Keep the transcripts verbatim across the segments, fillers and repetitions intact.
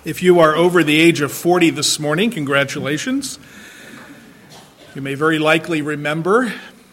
If you are over the age of forty this morning, congratulations. You may very likely remember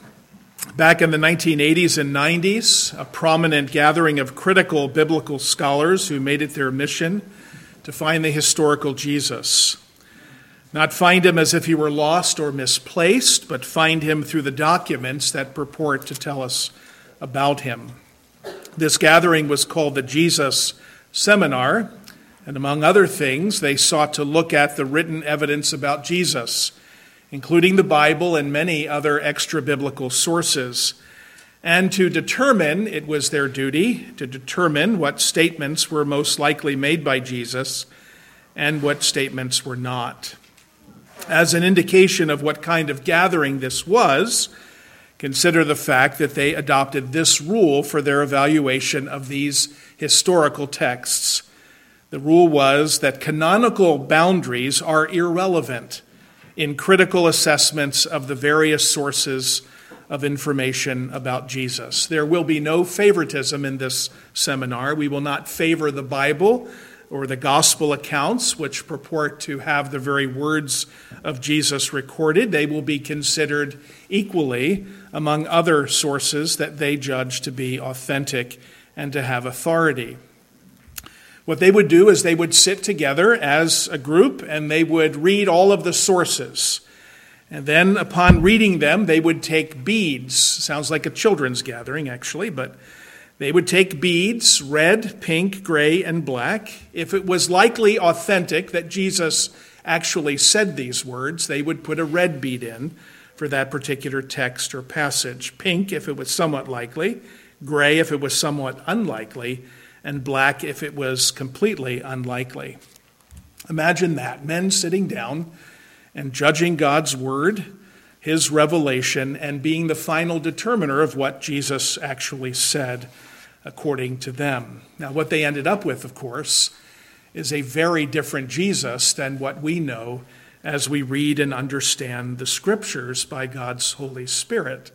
back in the nineteen eighties and nineties, a prominent gathering of critical biblical scholars who made it their mission to find the historical Jesus. Not find him as if he were lost or misplaced, but find him through the documents that purport to tell us about him. This gathering was called the Jesus Seminar, and among other things, they sought to look at the written evidence about Jesus, including the Bible and many other extra-biblical sources, and to determine, it was their duty, to determine what statements were most likely made by Jesus and what statements were not. As an indication of what kind of gathering this was, consider the fact that they adopted this rule for their evaluation of these historical texts. The rule was that canonical boundaries are irrelevant in critical assessments of the various sources of information about Jesus. There will be no favoritism in this seminar. We will not favor the Bible or the gospel accounts, which purport to have the very words of Jesus recorded. They will be considered equally among other sources that they judge to be authentic and to have authority. What they would do is they would sit together as a group and they would read all of the sources. And then upon reading them, they would take beads. Sounds like a children's gathering, actually, but they would take beads, red, pink, gray, and black. If it was likely authentic that Jesus actually said these words, they would put a red bead in for that particular text or passage. Pink if it was somewhat likely, gray if it was somewhat unlikely, and black if it was completely unlikely. Imagine that, men sitting down and judging God's word, his revelation, and being the final determiner of what Jesus actually said according to them. Now, what they ended up with, of course, is a very different Jesus than what we know as we read and understand the scriptures by God's Holy Spirit.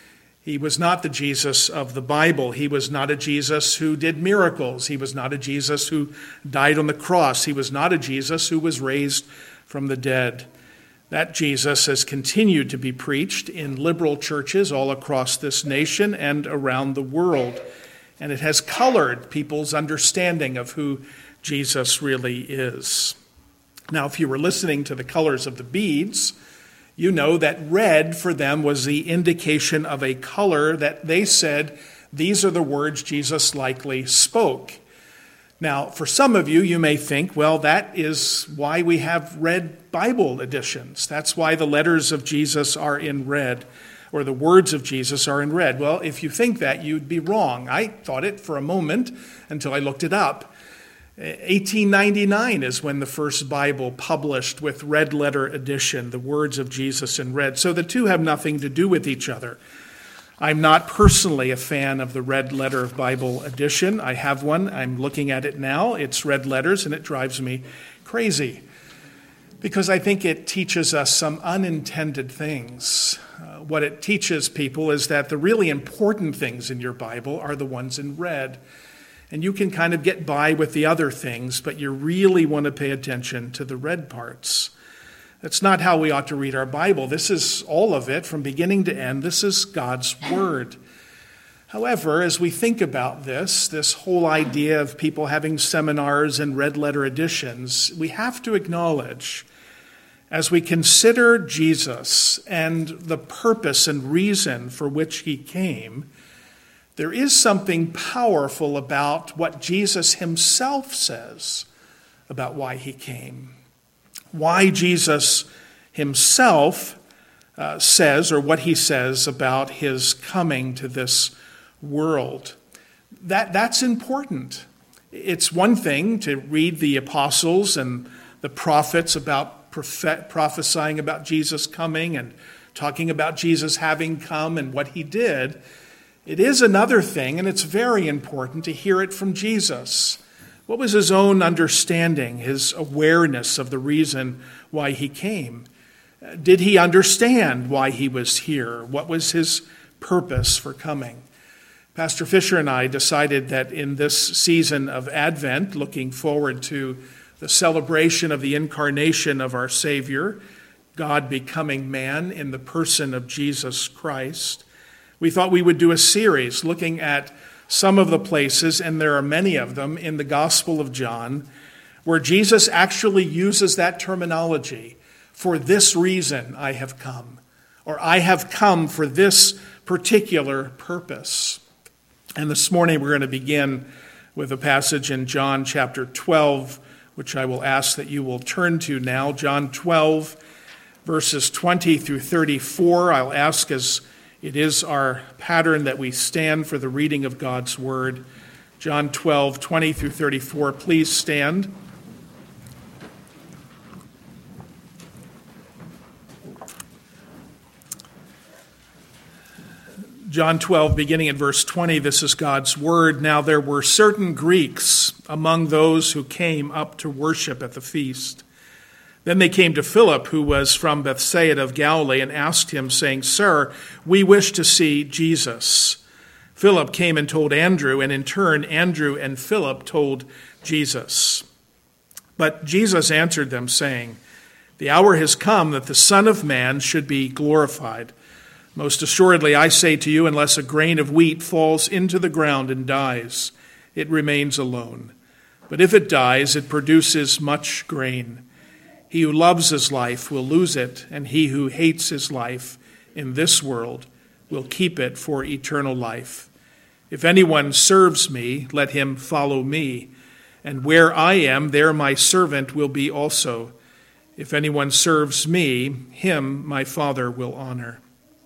He was not the Jesus of the Bible. He was not a Jesus who did miracles. He was not a Jesus who died on the cross. He was not a Jesus who was raised from the dead. That Jesus has continued to be preached in liberal churches all across this nation and around the world. And it has colored people's understanding of who Jesus really is. Now, if you were listening to the colors of the beads, you know that red for them was the indication of a color that they said, these are the words Jesus likely spoke. Now, for some of you, you may think, well, that is why we have red Bible editions. That's why the letters of Jesus are in red, or the words of Jesus are in red. Well, if you think that, you'd be wrong. I thought it for a moment until I looked it up. eighteen ninety-nine is when the first Bible published with red letter edition, the words of Jesus in red. So the two have nothing to do with each other. I'm not personally a fan of the red letter Bible edition. I have one. I'm looking at it now. It's red letters, and it drives me crazy because I think it teaches us some unintended things. Uh, what it teaches people is that the really important things in your Bible are the ones in red. And you can kind of get by with the other things, but you really want to pay attention to the red parts. That's not how we ought to read our Bible. This is all of it from beginning to end. This is God's word. However, as we think about this, this whole idea of people having seminars and red letter editions, we have to acknowledge, as we consider Jesus and the purpose and reason for which he came, there is something powerful about what Jesus himself says about why he came. Why Jesus himself uh, says, or what he says about his coming to this world. That, that's important. It's one thing to read the apostles and the prophets about prophet, prophesying about Jesus coming and talking about Jesus having come and what he did. It is another thing, and it's very important to hear it from Jesus. What was his own understanding, his awareness of the reason why he came? Did he understand why he was here? What was his purpose for coming? Pastor Fisher and I decided that in this season of Advent, looking forward to the celebration of the incarnation of our Savior, God becoming man in the person of Jesus Christ, we thought we would do a series looking at some of the places, and there are many of them, in the Gospel of John, where Jesus actually uses that terminology. For this reason I have come, or I have come for this particular purpose. And this morning we're going to begin with a passage in John chapter twelve, which I will ask that you will turn to now. John twelve, verses twenty through thirty-four. I'll ask, as it is our pattern, that we stand for the reading of God's word. John twelve, twenty through thirty-four. Please stand. John twelve, beginning at verse twenty, this is God's word. Now there were certain Greeks among those who came up to worship at the feast. Then they came to Philip, who was from Bethsaida of Galilee, and asked him, saying, Sir, we wish to see Jesus. Philip came and told Andrew, and in turn Andrew and Philip told Jesus. But Jesus answered them, saying, The hour has come that the Son of Man should be glorified. Most assuredly, I say to you, unless a grain of wheat falls into the ground and dies, it remains alone. But if it dies, it produces much grain. He who loves his life will lose it, and he who hates his life in this world will keep it for eternal life. If anyone serves me, let him follow me, and where I am, there my servant will be also. If anyone serves me, him my Father will honor.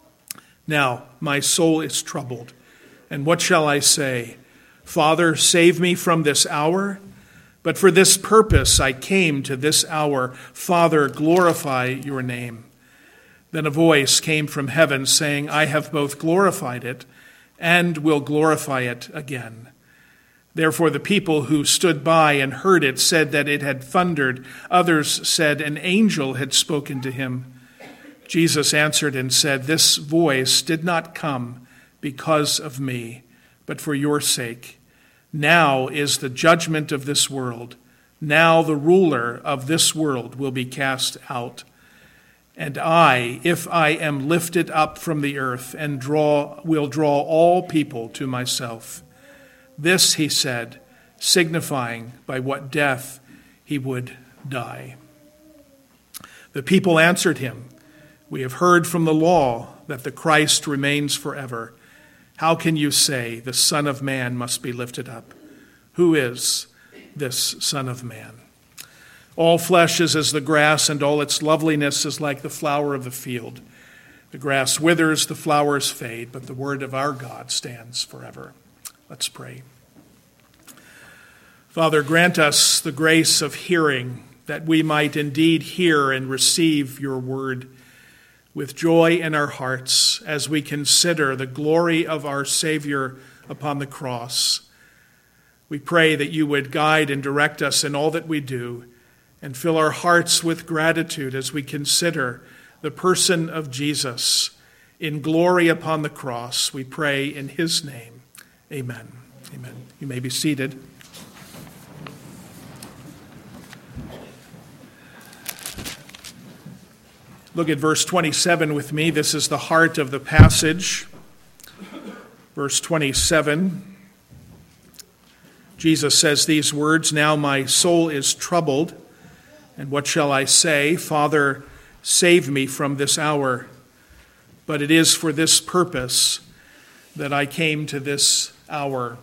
Now my soul is troubled, and what shall I say? Father, save me from this hour? But for this purpose I came to this hour. Father, glorify your name. Then a voice came from heaven saying, I have both glorified it and will glorify it again. Therefore the people who stood by and heard it said that it had thundered. Others said an angel had spoken to him. Jesus answered and said, This voice did not come because of me, but for your sake. Now is the judgment of this world. Now the ruler of this world will be cast out. And I, if I am lifted up from the earth, and draw, will draw all people to myself. This he said, signifying by what death he would die. The people answered him, We have heard from the law that the Christ remains forever. How can you say the Son of Man must be lifted up? Who is this Son of Man? All flesh is as the grass, and all its loveliness is like the flower of the field. The grass withers, the flowers fade, but the word of our God stands forever. Let's pray. Father, grant us the grace of hearing, that we might indeed hear and receive your word with joy in our hearts as we consider the glory of our Savior upon the cross. We pray that you would guide and direct us in all that we do, and fill our hearts with gratitude as we consider the person of Jesus in glory upon the cross. We pray in his name. Amen. Amen. You may be seated. Look at verse twenty-seven with me. This is the heart of the passage. Verse twenty-seven. Jesus says these words, Now my soul is troubled, and what shall I say? Father, save me from this hour. But it is for this purpose that I came to this hour.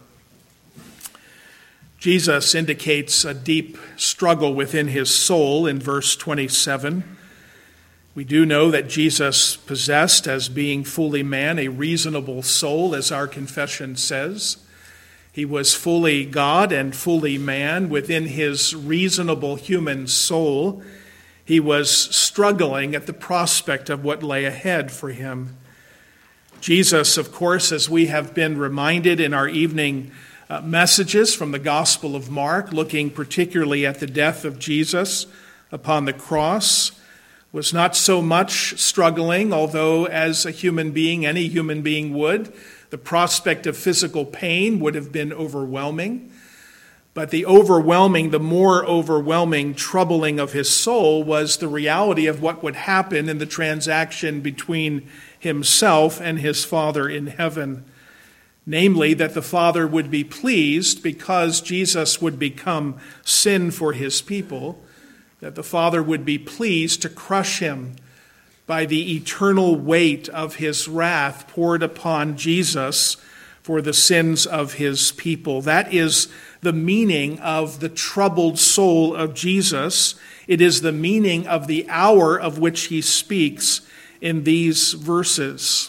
Jesus indicates a deep struggle within his soul in verse twenty-seven. We do know that Jesus possessed, as being fully man, a reasonable soul, as our confession says. He was fully God and fully man. Within his reasonable human soul, he was struggling at the prospect of what lay ahead for him. Jesus, of course, as we have been reminded in our evening uh, messages from the Gospel of Mark, looking particularly at the death of Jesus upon the cross, was not so much struggling, although as a human being, any human being would, the prospect of physical pain would have been overwhelming. But the overwhelming, the more overwhelming troubling of his soul was the reality of what would happen in the transaction between himself and his Father in heaven. Namely, that the Father would be pleased because Jesus would become sin for his people, that the Father would be pleased to crush him by the eternal weight of his wrath poured upon Jesus for the sins of his people. That is the meaning of the troubled soul of Jesus. It is the meaning of the hour of which he speaks in these verses.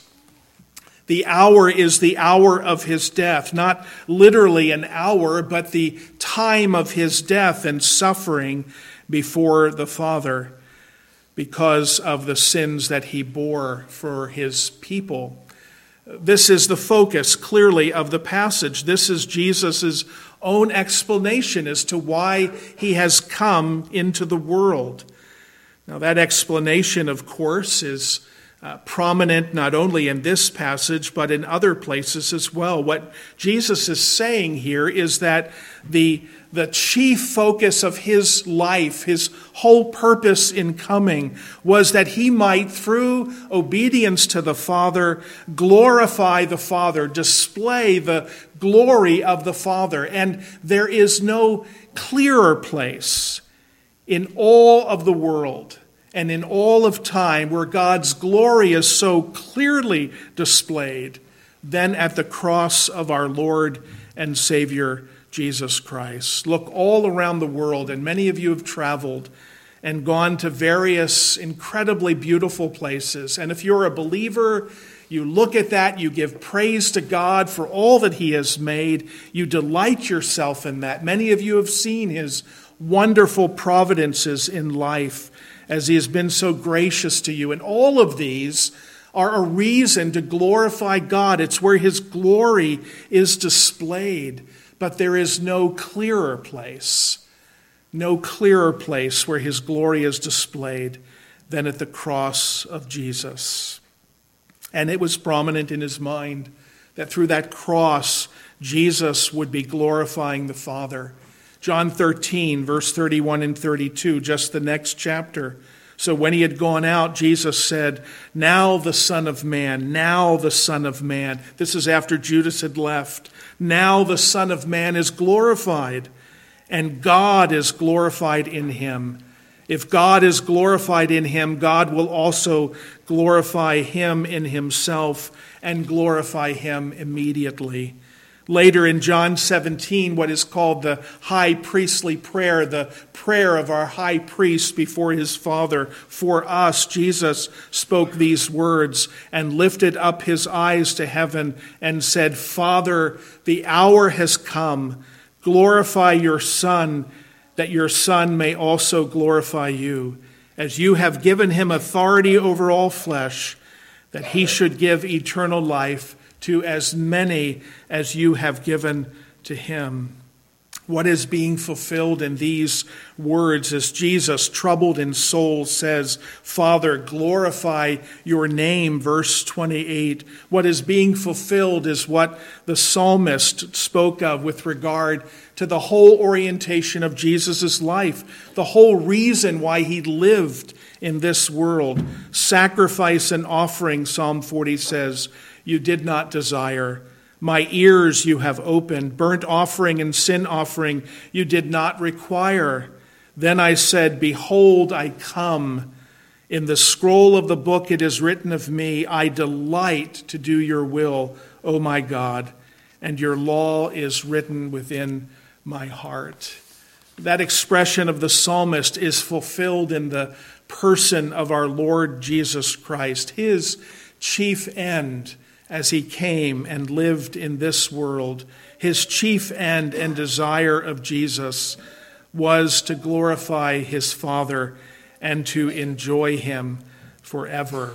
The hour is the hour of his death, not literally an hour, but the time of his death and suffering before the Father because of the sins that he bore for his people. This is the focus, clearly, of the passage. This is Jesus' own explanation as to why he has come into the world. Now, that explanation, of course, is uh, prominent not only in this passage, but in other places as well. What Jesus is saying here is that the, the chief focus of his life, his whole purpose in coming, was that he might, through obedience to the Father, glorify the Father, display the glory of the Father. And there is no clearer place in all of the world and in all of time where God's glory is so clearly displayed than at the cross of our Lord and Savior Jesus Christ. Look all around the world, and many of you have traveled and gone to various incredibly beautiful places. And if you're a believer, you look at that, you give praise to God for all that he has made. You delight yourself in that. Many of you have seen his wonderful providences in life as he has been so gracious to you. And all of these are a reason to glorify God. It's where his glory is displayed. But there is no clearer place, no clearer place where his glory is displayed than at the cross of Jesus. And it was prominent in his mind that through that cross, Jesus would be glorifying the Father. John thirteen, verse thirty-one and thirty-two, just the next chapter. So when he had gone out, Jesus said, "Now the Son of Man, now the Son of Man." This is after Judas had left. "Now the Son of Man is glorified, and God is glorified in him. If God is glorified in him, God will also glorify him in himself and glorify him immediately." Later in John seventeen, what is called the high priestly prayer, the prayer of our high priest before his Father for us, Jesus spoke these words and lifted up his eyes to heaven and said, "Father, the hour has come. Glorify your Son, that your Son may also glorify you, as you have given him authority over all flesh, that he should give eternal life to as many as you have given to him." What is being fulfilled in these words as Jesus, troubled in soul, says, "Father, glorify your name," verse twenty-eight. What is being fulfilled is what the psalmist spoke of with regard to the whole orientation of Jesus' life, the whole reason why he lived in this world. "Sacrifice and offering," Psalm forty says, "you did not desire. My ears you have opened. Burnt offering and sin offering you did not require. Then I said, behold, I come. In the scroll of the book it is written of me, I delight to do your will, O my God, and your law is written within my heart." That expression of the psalmist is fulfilled in the person of our Lord Jesus Christ. His chief end as he came and lived in this world, his chief end and desire of Jesus was to glorify his Father and to enjoy him forever.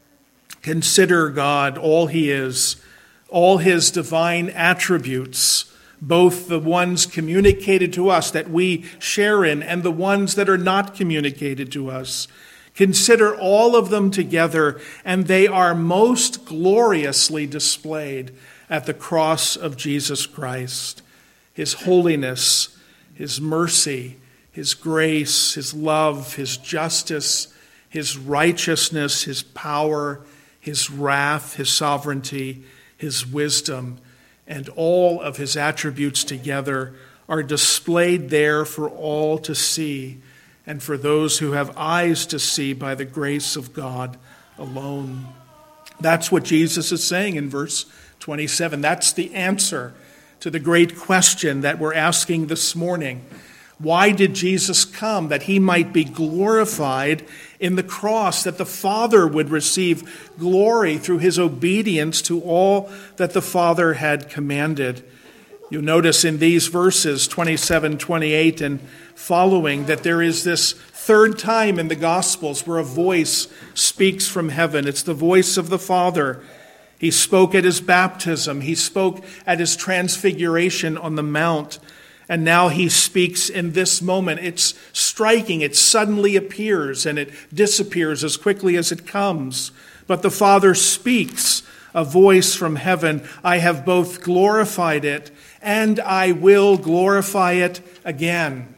Consider God, all he is, all his divine attributes, both the ones communicated to us that we share in and the ones that are not communicated to us. Consider all of them together, and they are most gloriously displayed at the cross of Jesus Christ. His holiness, his mercy, his grace, his love, his justice, his righteousness, his power, his wrath, his sovereignty, his wisdom, and all of his attributes together are displayed there for all to see, and for those who have eyes to see by the grace of God alone. That's what Jesus is saying in verse twenty-seven. That's the answer to the great question that we're asking this morning. Why did Jesus come? That he might be glorified in the cross, that the Father would receive glory through his obedience to all that the Father had commanded. You'll notice in these verses, twenty-seven, twenty-eight, and following, that there is this third time in the Gospels where a voice speaks from heaven. It's the voice of the Father. He spoke at his baptism. He spoke at his transfiguration on the mount. And now he speaks in this moment. It's striking. It suddenly appears and it disappears as quickly as it comes. But the Father speaks, a voice from heaven. I have both glorified it and I will glorify it again.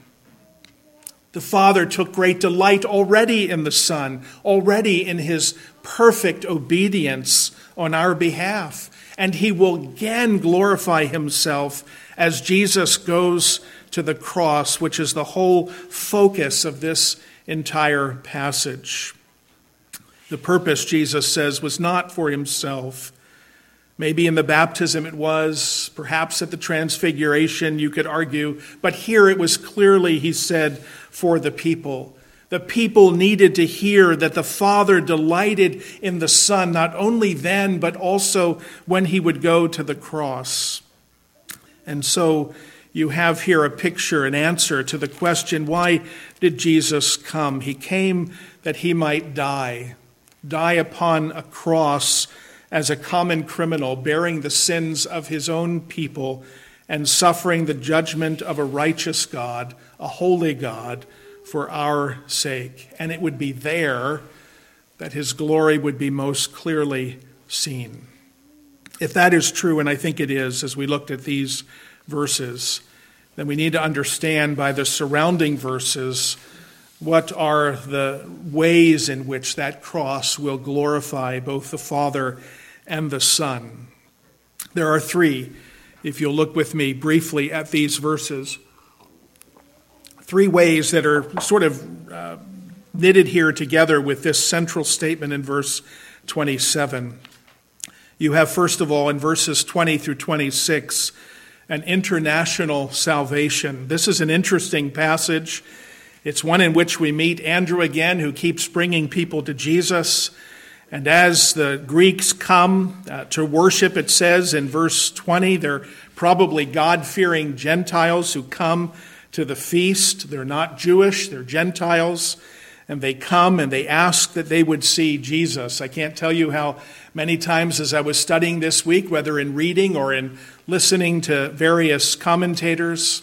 The Father took great delight already in the Son, already in his perfect obedience on our behalf. And he will again glorify himself as Jesus goes to the cross, which is the whole focus of this entire passage. The purpose, Jesus says, was not for himself. Maybe in the baptism it was, perhaps at the transfiguration you could argue, but here it was clearly, he said, for the people. The people needed to hear that the Father delighted in the Son, not only then, but also when he would go to the cross. And so you have here a picture, an answer to the question, why did Jesus come? He came that he might die, die upon a cross as a common criminal, bearing the sins of his own people and suffering the judgment of a righteous God, a holy God, for our sake. And it would be there that his glory would be most clearly seen. If that is true, and I think it is, as we looked at these verses, then we need to understand by the surrounding verses what are the ways in which that cross will glorify both the Father and the Son. There are three, if you'll look with me briefly at these verses. Three ways that are sort of uh, knitted here together with this central statement in verse twenty-seven. You have, first of all, in verses twenty through twenty-six, an international salvation. This is an interesting passage. It's one in which we meet Andrew again, who keeps bringing people to Jesus. And as the Greeks come uh, to worship, it says in verse twenty, they're probably God-fearing Gentiles who come to the feast. They're not Jewish, they're Gentiles. And they come and they ask that they would see Jesus. I can't tell you how many times as I was studying this week, whether in reading or in listening to various commentators,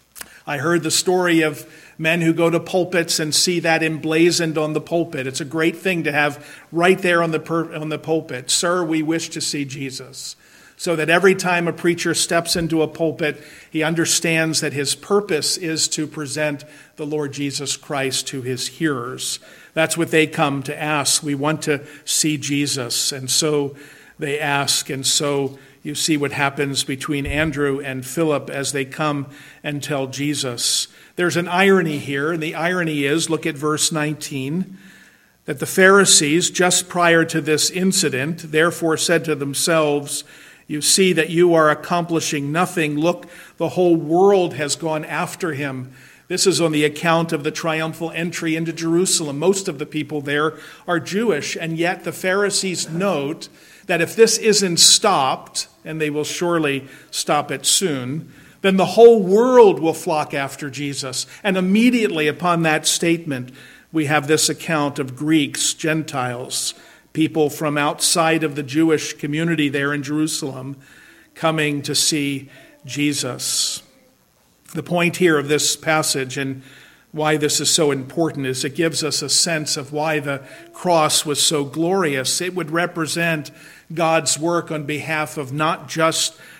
I heard the story of men who go to pulpits and see that emblazoned on the pulpit. It's a great thing to have right there on the per, on the pulpit. Sir, we wish to see Jesus. So that every time a preacher steps into a pulpit, he understands that his purpose is to present the Lord Jesus Christ to his hearers. That's what they come to ask. We want to see Jesus. And so they ask. And so you see what happens between Andrew and Philip as they come and tell Jesus. There's an irony here, and the irony is, look at verse nineteen, that the Pharisees, just prior to this incident, therefore said to themselves, you see that you are accomplishing nothing. Look, the whole world has gone after him. This is on the account of the triumphal entry into Jerusalem. Most of the people there are Jewish, and yet the Pharisees note that if this isn't stopped, and they will surely stop it soon, then the whole world will flock after Jesus. And immediately upon that statement, we have this account of Greeks, Gentiles, people from outside of the Jewish community there in Jerusalem coming to see Jesus. The point here of this passage and why this is so important is it gives us a sense of why the cross was so glorious. It would represent God's work on behalf of not just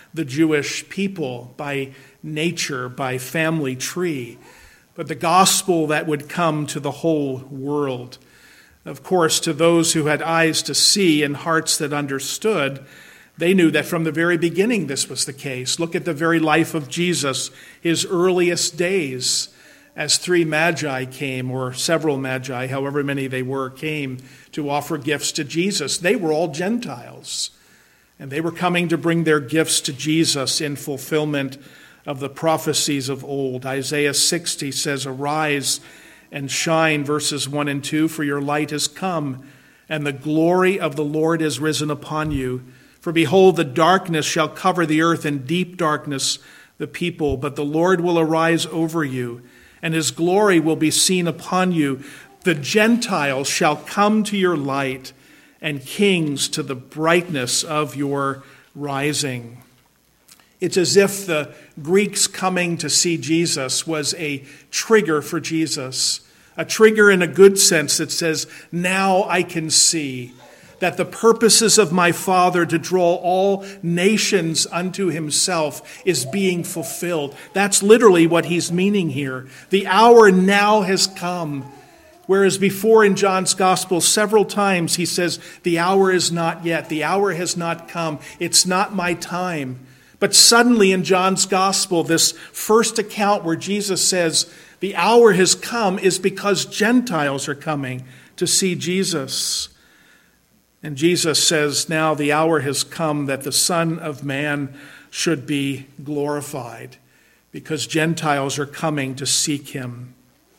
the Jewish people by nature, by family tree, but the gospel that would come to the whole world. Of course, to those who had eyes to see and hearts that understood, they knew that from the very beginning this was the case. Look at the very life of Jesus, his earliest days, as three magi came, or several magi, however many they were, came to offer gifts to Jesus. They were all Gentiles, and they were coming to bring their gifts to Jesus in fulfillment of the prophecies of old. Isaiah sixty says, "Arise and shine," verses one and two, "for your light has come, and the glory of the Lord is risen upon you. For behold, the darkness shall cover the earth, and deep darkness the people. But the Lord will arise over you, and his glory will be seen upon you. The Gentiles shall come to your light, and kings to the brightness of your rising." It's as if the Greeks coming to see Jesus was a trigger for Jesus, a trigger in a good sense that says, now I can see that the purposes of my Father to draw all nations unto himself is being fulfilled. That's literally what he's meaning here. The hour now has come. Whereas before in John's gospel, several times he says, the hour is not yet. The hour has not come. It's not my time. But suddenly in John's gospel, this first account where Jesus says, the hour has come, is because Gentiles are coming to see Jesus. And Jesus says, now the hour has come that the Son of Man should be glorified, because Gentiles are coming to seek him.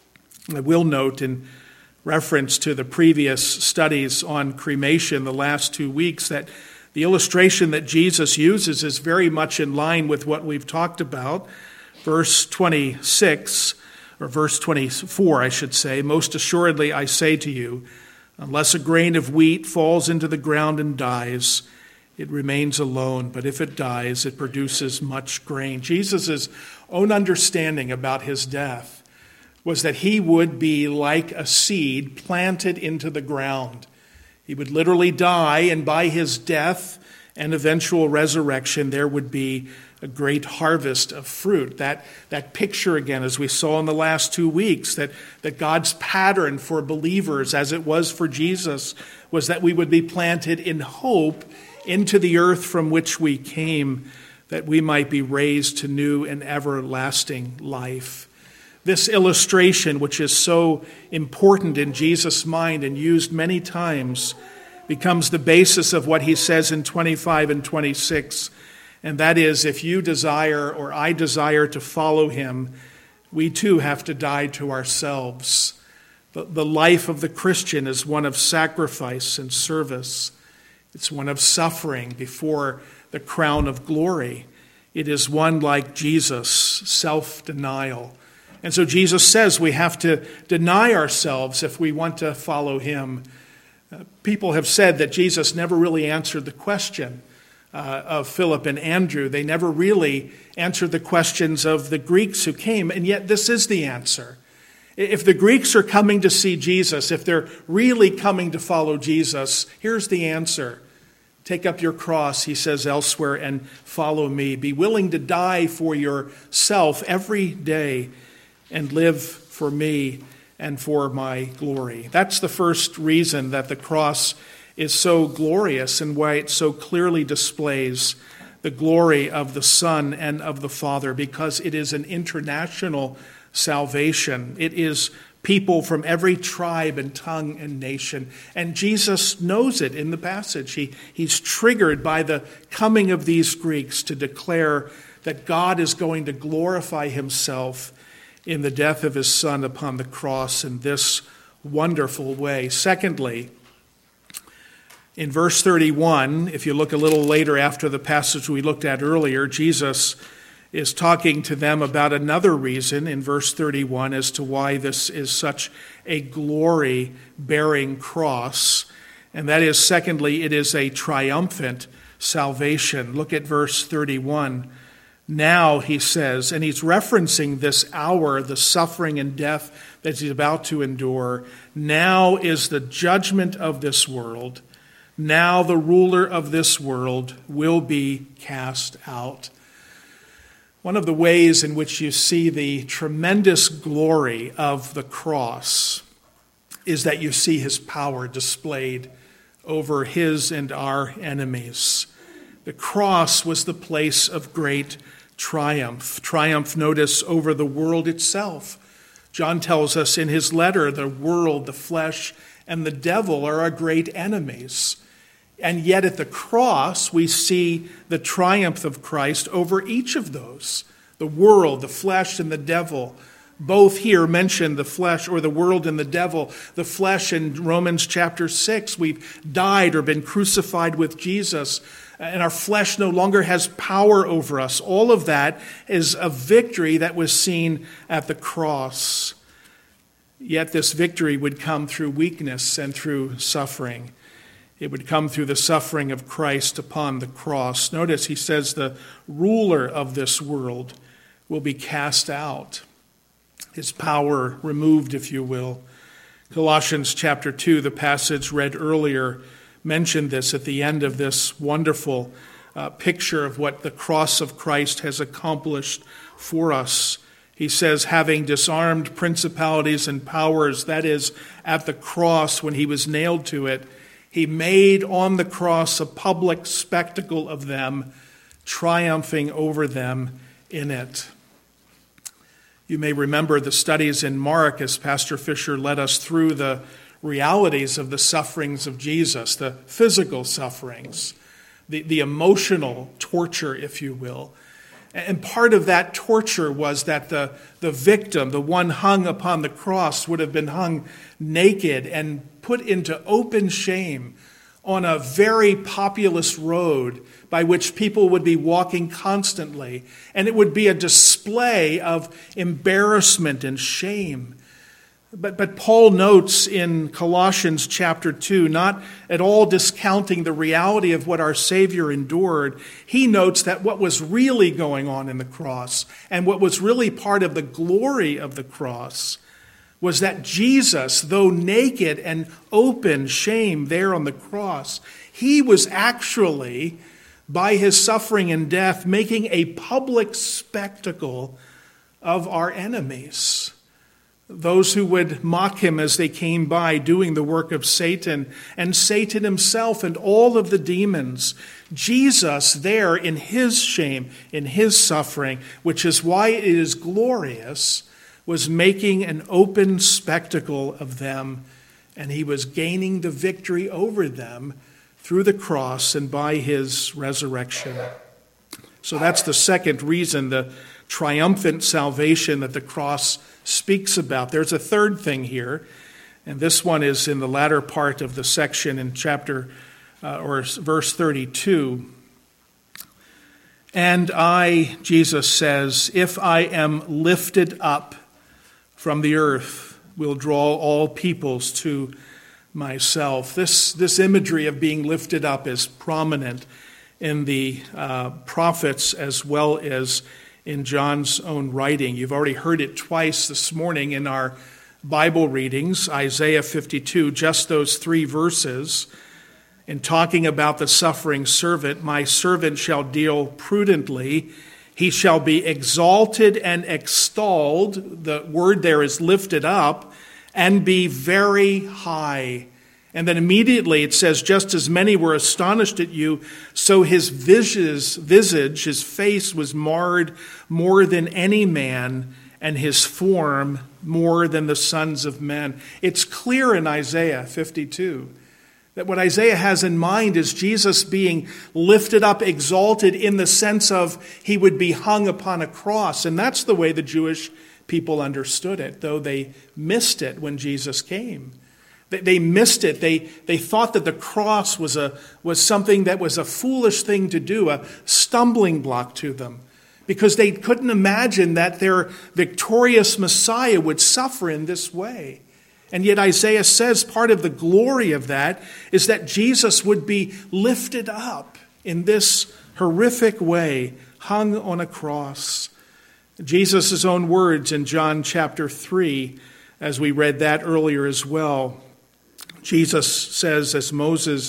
I will note, in reference to the previous studies on cremation the last two weeks, that the illustration that Jesus uses is very much in line with what we've talked about. Verse twenty-six, or verse twenty-four, I should say, "Most assuredly I say to you, unless a grain of wheat falls into the ground and dies, it remains alone. But if it dies, it produces much grain." Jesus' own understanding about his death was that he would be like a seed planted into the ground. He would literally die, and by his death and eventual resurrection, there would be a great harvest of fruit. That, that picture again, as we saw in the last two weeks, that, that God's pattern for believers, as it was for Jesus, was that we would be planted in hope into the earth from which we came, that we might be raised to new and everlasting life. This illustration, which is so important in Jesus' mind and used many times, becomes the basis of what he says in twenty-five and twenty-six. And that is, if you desire, or I desire, to follow him, we too have to die to ourselves. The, the life of the Christian is one of sacrifice and service. It's one of suffering before the crown of glory. It is one, like Jesus, self-denial. And so Jesus says we have to deny ourselves if we want to follow him. Uh, people have said that Jesus never really answered the question uh, of Philip and Andrew. They never really answered the questions of the Greeks who came, and yet this is the answer. If the Greeks are coming to see Jesus, if they're really coming to follow Jesus, here's the answer. Take up your cross, he says elsewhere, and follow me. Be willing to die for yourself every day and live for me and for my glory. That's the first reason that the cross is so glorious, and why it so clearly displays the glory of the Son and of the Father, because it is an international salvation. It is people from every tribe and tongue and nation. And Jesus knows it in the passage. He, he's triggered by the coming of these Greeks to declare that God is going to glorify himself in the death of his Son upon the cross in this wonderful way. Secondly, in verse thirty-one, if you look a little later after the passage we looked at earlier, Jesus is talking to them about another reason in verse thirty-one as to why this is such a glory-bearing cross. And that is, secondly, it is a triumphant salvation. Look at verse thirty-one. Now, he says, and he's referencing this hour, the suffering and death that he's about to endure. Now is the judgment of this world. Now the ruler of this world will be cast out. One of the ways in which you see the tremendous glory of the cross is that you see his power displayed over his and our enemies. The cross was the place of great triumph. Triumph, notice, over the world itself. John tells us in his letter, the world, the flesh, and the devil are our great enemies. And yet at the cross, we see the triumph of Christ over each of those. The world, the flesh, and the devil. Both here mention the flesh or the world and the devil. The flesh in Romans chapter six, we've died or been crucified with Jesus, and our flesh no longer has power over us. All of that is a victory that was seen at the cross. Yet this victory would come through weakness and through suffering. It would come through the suffering of Christ upon the cross. Notice he says the ruler of this world will be cast out. His power removed, if you will. Colossians chapter two, the passage read earlier, mentioned this at the end of this wonderful uh, picture of what the cross of Christ has accomplished for us. He says, having disarmed principalities and powers, that is, at the cross when he was nailed to it, he made on the cross a public spectacle of them, triumphing over them in it. You may remember the studies in Mark as Pastor Fisher led us through the realities of the sufferings of Jesus, the physical sufferings, the, the emotional torture, if you will. And part of that torture was that the, the victim, the one hung upon the cross, would have been hung naked and put into open shame on a very populous road by which people would be walking constantly. And it would be a display of embarrassment and shame. But, but Paul notes in Colossians chapter two, not at all discounting the reality of what our Savior endured, he notes that what was really going on in the cross and what was really part of the glory of the cross was that Jesus, though naked and open shame there on the cross, he was actually, by his suffering and death, making a public spectacle of our enemies. Those who would mock him as they came by, doing the work of Satan, and Satan himself and all of the demons. Jesus there in his shame, in his suffering, which is why it is glorious, was making an open spectacle of them, and he was gaining the victory over them through the cross and by his resurrection. So that's the second reason, the triumphant salvation that the cross speaks about. There's a third thing here, and this one is in the latter part of the section in chapter uh, or verse thirty-two. And I, Jesus says, if I am lifted up from the earth, will draw all peoples to myself. This, this imagery of being lifted up is prominent in the uh, prophets as well as in John's own writing. You've already heard it twice this morning in our Bible readings, Isaiah fifty-two, just those three verses. In talking about the suffering servant, my servant shall deal prudently. He shall be exalted and extolled. The word there is lifted up, and be very high. And then immediately it says, just as many were astonished at you, so his visage, visage, his face was marred more than any man, and his form more than the sons of men. It's clear in Isaiah fifty-two that what Isaiah has in mind is Jesus being lifted up, exalted in the sense of he would be hung upon a cross. And that's the way the Jewish people understood it, though they missed it when Jesus came. They missed it. They, they thought that the cross was, a, was something that was a foolish thing to do, a stumbling block to them, because they couldn't imagine that their victorious Messiah would suffer in this way. And yet Isaiah says part of the glory of that is that Jesus would be lifted up in this horrific way, hung on a cross. Jesus' own words in John chapter three, as we read that earlier as well. Jesus says, as Moses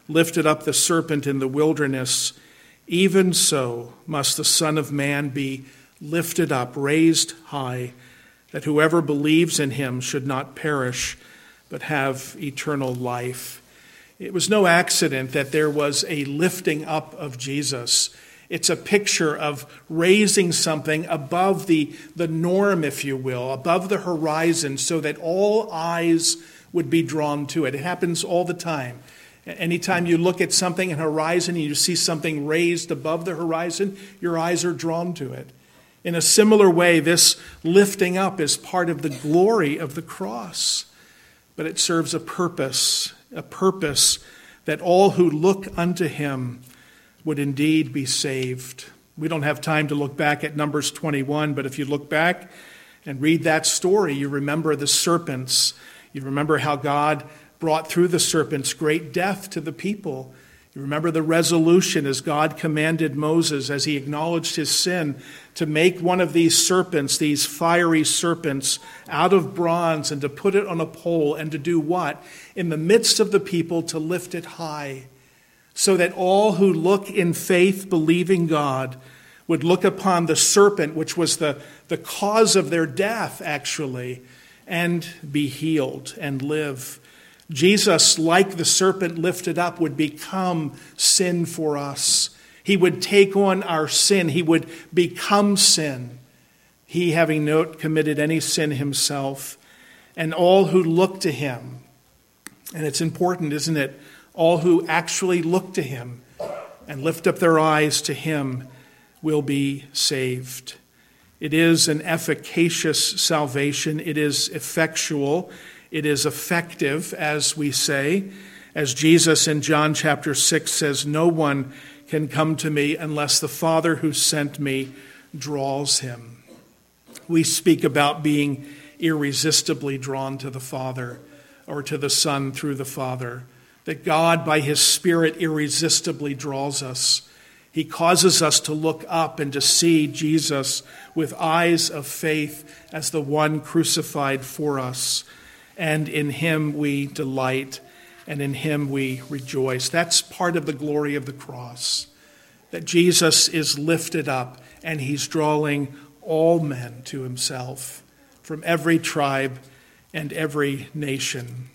lifted up the serpent in the wilderness, even so must the Son of Man be lifted up, raised high, that whoever believes in him should not perish, but have eternal life. It was no accident that there was a lifting up of Jesus. It's a picture of raising something above the, the norm, if you will, above the horizon, so that all eyes would be drawn to it. It happens all the time. Anytime you look at something in horizon and you see something raised above the horizon, your eyes are drawn to it. In a similar way, this lifting up is part of the glory of the cross, but it serves a purpose, a purpose that all who look unto him would indeed be saved. We don't have time to look back at Numbers twenty-one, but if you look back and read that story, you remember the serpents. You remember how God brought through the serpents great death to the people. You remember the resolution as God commanded Moses, as he acknowledged his sin, to make one of these serpents, these fiery serpents, out of bronze and to put it on a pole and to do what? In the midst of the people, to lift it high, so that all who look in faith, believing God, would look upon the serpent, which was the, the cause of their death, actually, and be healed and live. Jesus, like the serpent lifted up, would become sin for us. He would take on our sin. He would become sin, he having not committed any sin himself. And all who look to him, and it's important, isn't it? All who actually look to him and lift up their eyes to him will be saved. It is an efficacious salvation. It is effectual. It is effective, as we say. As Jesus in John chapter six says, no one can come to me unless the Father who sent me draws him. We speak about being irresistibly drawn to the Father, or to the Son through the Father, that God by his Spirit irresistibly draws us. He causes us to look up and to see Jesus with eyes of faith as the one crucified for us. And in him we delight, and in him we rejoice. That's part of the glory of the cross, that Jesus is lifted up and he's drawing all men to himself from every tribe and every nation.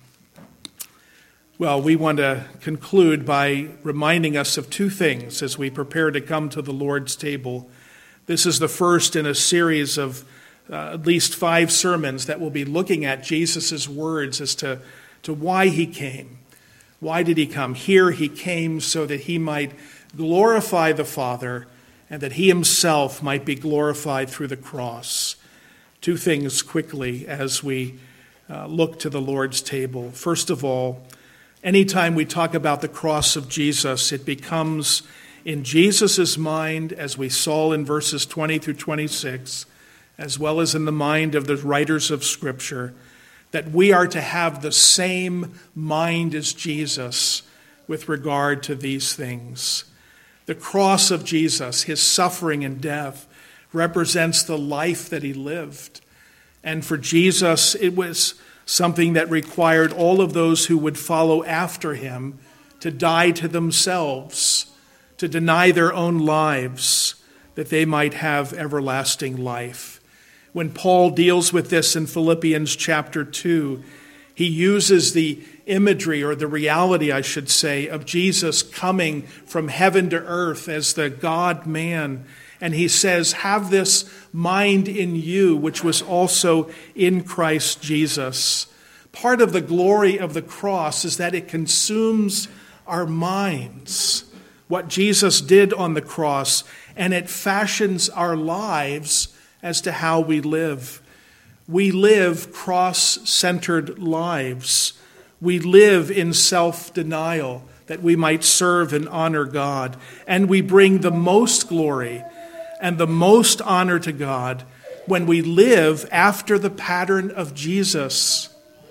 Well, we want to conclude by reminding us of two things as we prepare to come to the Lord's table. This is the first in a series of uh, at least five sermons that will be looking at Jesus' words as to, to why he came. Why did he come? Here he came so that he might glorify the Father and that he himself might be glorified through the cross. Two things quickly as we uh, look to the Lord's table. First of all, anytime we talk about the cross of Jesus, it becomes in Jesus' mind, as we saw in verses twenty through twenty-six, as well as in the mind of the writers of Scripture, that we are to have the same mind as Jesus with regard to these things. The cross of Jesus, his suffering and death, represents the life that he lived. And for Jesus, it was something that required all of those who would follow after him to die to themselves, to deny their own lives, that they might have everlasting life. When Paul deals with this in Philippians chapter two, he uses the imagery, or the reality, I should say, of Jesus coming from heaven to earth as the God-man. And he says, have this mind in you, which was also in Christ Jesus. Part of the glory of the cross is that it consumes our minds, what Jesus did on the cross, and it fashions our lives as to how we live. We live cross-centered lives. We live in self-denial that we might serve and honor God. And we bring the most glory and the most honor to God when we live after the pattern of Jesus.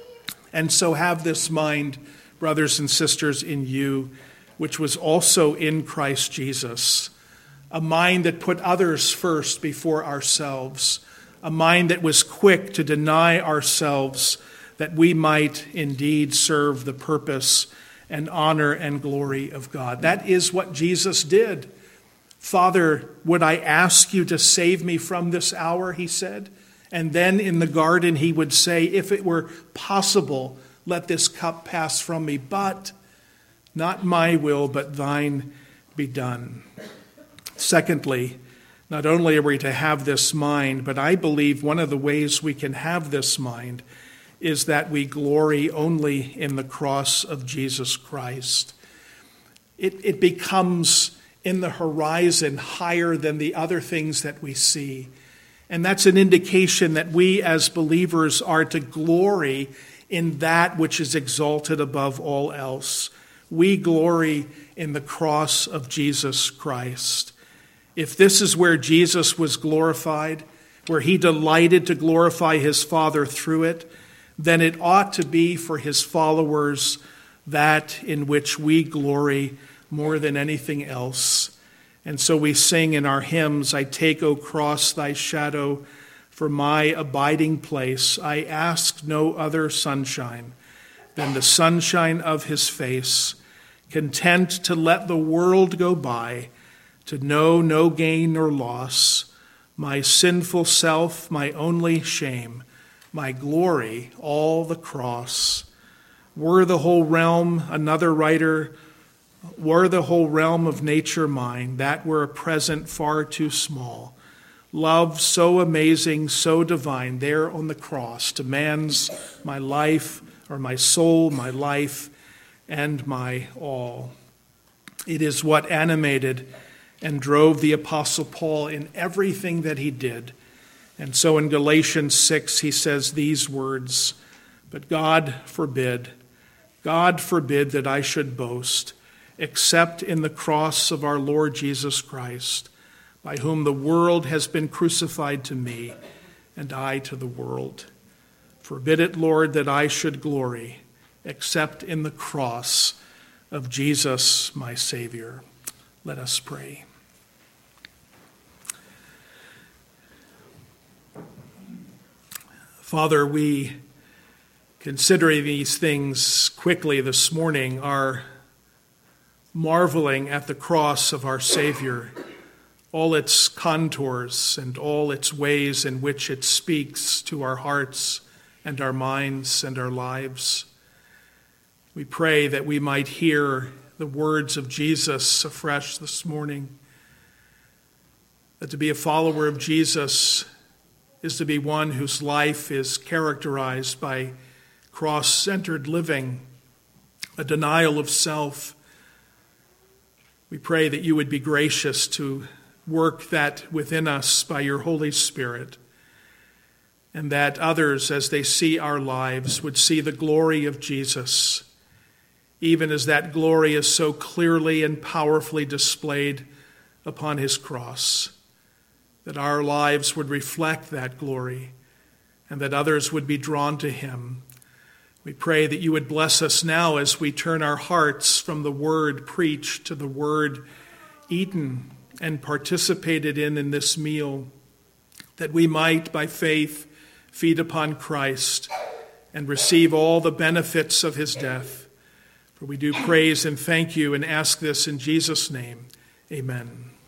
And so have this mind, brothers and sisters, in you, which was also in Christ Jesus. A mind that put others first before ourselves. A mind that was quick to deny ourselves that we might indeed serve the purpose and honor and glory of God. That is what Jesus did. Father, would I ask you to save me from this hour, he said. And then in the garden he would say, if it were possible, let this cup pass from me, but not my will, but thine be done. Secondly, not only are we to have this mind, but I believe one of the ways we can have this mind is that we glory only in the cross of Jesus Christ. It, it becomes in the horizon higher than the other things that we see. And that's an indication that we as believers are to glory in that which is exalted above all else. We glory in the cross of Jesus Christ. If this is where Jesus was glorified, where he delighted to glorify his Father through it, then it ought to be for his followers that in which we glory more than anything else. And so we sing in our hymns, I take, O cross, thy shadow for my abiding place. I ask no other sunshine than the sunshine of his face, content to let the world go by, to know no gain nor loss, my sinful self, my only shame, my glory, all the cross. Were the whole realm, another writer, were the whole realm of nature mine, that were a present far too small. Love so amazing, so divine, there on the cross demands my life, or my soul, my life, and my all. It is what animated and drove the Apostle Paul in everything that he did. And so in Galatians six, he says these words, but God forbid, God forbid that I should boast, except in the cross of our Lord Jesus Christ, by whom the world has been crucified to me, and I to the world. Forbid it, Lord, that I should glory, except in the cross of Jesus, my Savior. Let us pray. Father, we, considering these things quickly this morning, are marveling at the cross of our Savior, all its contours and all its ways in which it speaks to our hearts and our minds and our lives. We pray that we might hear the words of Jesus afresh this morning, that to be a follower of Jesus is to be one whose life is characterized by cross-centered living, a denial of self. We pray that you would be gracious to work that within us by your Holy Spirit, and that others, as they see our lives, would see the glory of Jesus, even as that glory is so clearly and powerfully displayed upon his cross, that our lives would reflect that glory, and that others would be drawn to him. We pray that you would bless us now as we turn our hearts from the word preached to the word eaten and participated in in this meal, that we might, by faith, feed upon Christ and receive all the benefits of his death. For we do praise and thank you and ask this in Jesus' name. Amen.